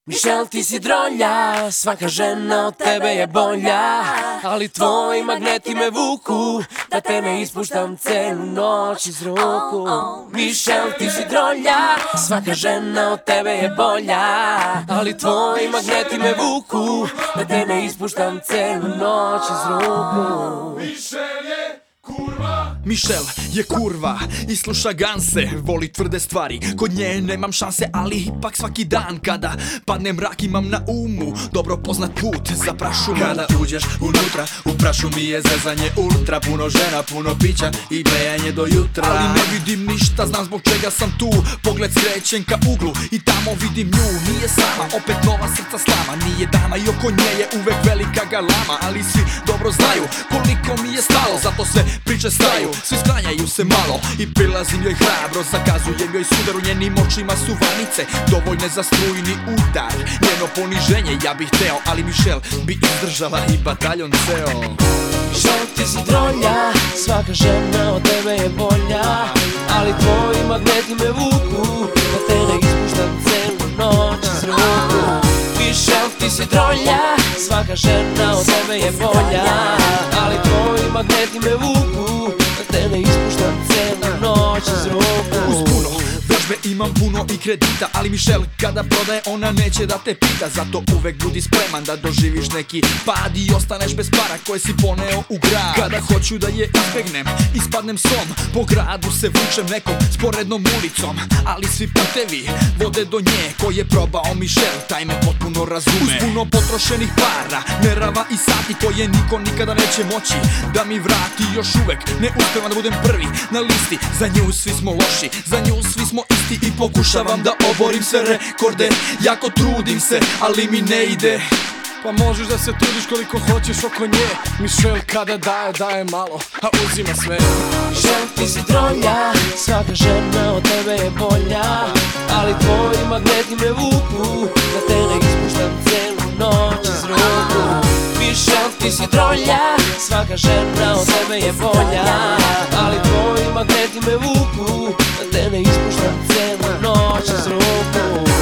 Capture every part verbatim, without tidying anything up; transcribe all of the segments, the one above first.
Mišel, ti si drolja, svaka žena od tebe je bolja, ali tvoji magneti me vuku, da te ne ispuštam celu noć iz ruku. Mišel, ti si drolja, svaka žena od tebe je bolja, ali tvoji magneti me vuku, da te ne ispuštam celu noć iz ruku. Mišel je kurva. Mišel je kurva i sluša ganse, voli tvrde stvari, kod nje nemam šanse, ali ipak svaki dan kada padne mrak imam na umu dobro poznat put za prašumu. Kada uđeš unutra, u prašu mi je zezanje ultra, puno žena, puno pića i bejanje do jutra. Ali ne vidim ništa, znam zbog čega sam tu, pogled skrećen ka uglu i tamo vidim nju. Nije sama, opet nova srca slama, nije dama i oko nje je uvek velika galama, ali svi dobro znaju koliko mi je stalo, zato sve priče staju, svi sklanjaju se malo i prilazim joj hrabro, zakazujem joj sudar, u njenim očima su vanice dovoljne za strujni udar. Njeno poniženje ja bih teo, ali Mišel bi izdržala i bataljon ceo. Mišel, ti si drolja, svaka žena od tebe je bolja, ali tvoji magneti me vuku, da te ne ispuštam celu noć iz ruku. Mišel, ti si drolja, svaka žena od tebe je bolja, ali tvoji magneti me vuku, da te ne ispuštam celu noć iz ruku. Uz puno vežbe imam puno i kredita, ali Mišel kada prodaje ona neće da te pita, zato uvek budi spreman da doživiš neki pad i ostaneš bez para koje si poneo u grad. Kada hoću da je izbegnem, ispadnem som, po gradu se vučem nekom sporednom ulicom, ali svi putevi vode do nje. Ko je probao Mišel, taj me potpuno razume. Uz puno potrošenih para, nerava i sati koje niko nikada neće moći da mi vrati, još uvek ne uspevam da budem prvi na listi. Za nju svi smo loši, za nju svi smo isti i pokušavam da oborim sve rekorde, jako trudim se, ali mi ne ide. Pa možeš da se trudiš koliko hoćeš oko nje, Mišel kada daje, daje malo, a uzima sve. Mišel, ti si drolja, svaka žena od tebe je bolja, ali tvoji magneti me vuku, da te ne ispuštam celu noć iz ruku. Mišel, ti si drolja, svaka žena od tebe je bolja, ali tvoji magneti me vuku, da te ne ispuštam celu noć iz ruku.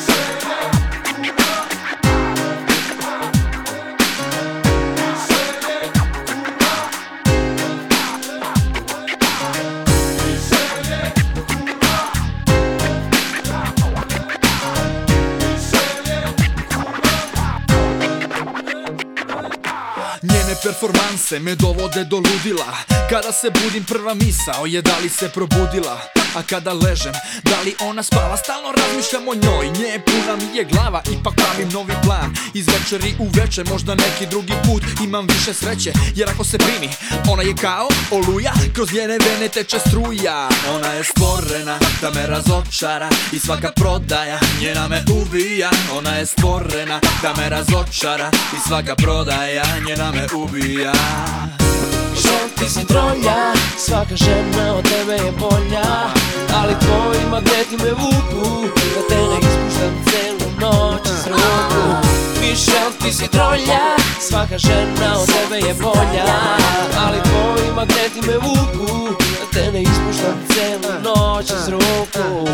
Njene performanse me dovode do ludila, kada se budim prva misao je da li se probudila, a kada ležem da li ona spava, stalno razmišljam o njoj, nje puna mi je glava, ipak pravim novi plan, iz večeri u veče, možda neki drugi put imam više sreće, jer ako se primi ona je kao oluja, kroz njene vene teče struja. Ona je stvorena da me razočara i svaka prodaja njena me ubija. Ona je stvorena da me razočara i svaka prodaja njena me ubija. Mišel, ti si drolja, svaka žena od tebe je bolja, ali tvoji magneti me vuku, da te ne ispuštam celu noć iz ruku. Mišel, ti si drolja, svaka žena od tebe je bolja, ali tvoji magneti me vuku, da te ne ispuštam celu noć iz ruku.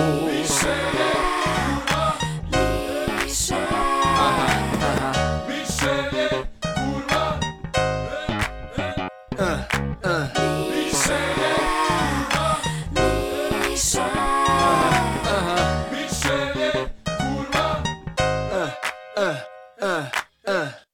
Uh, uh, uh.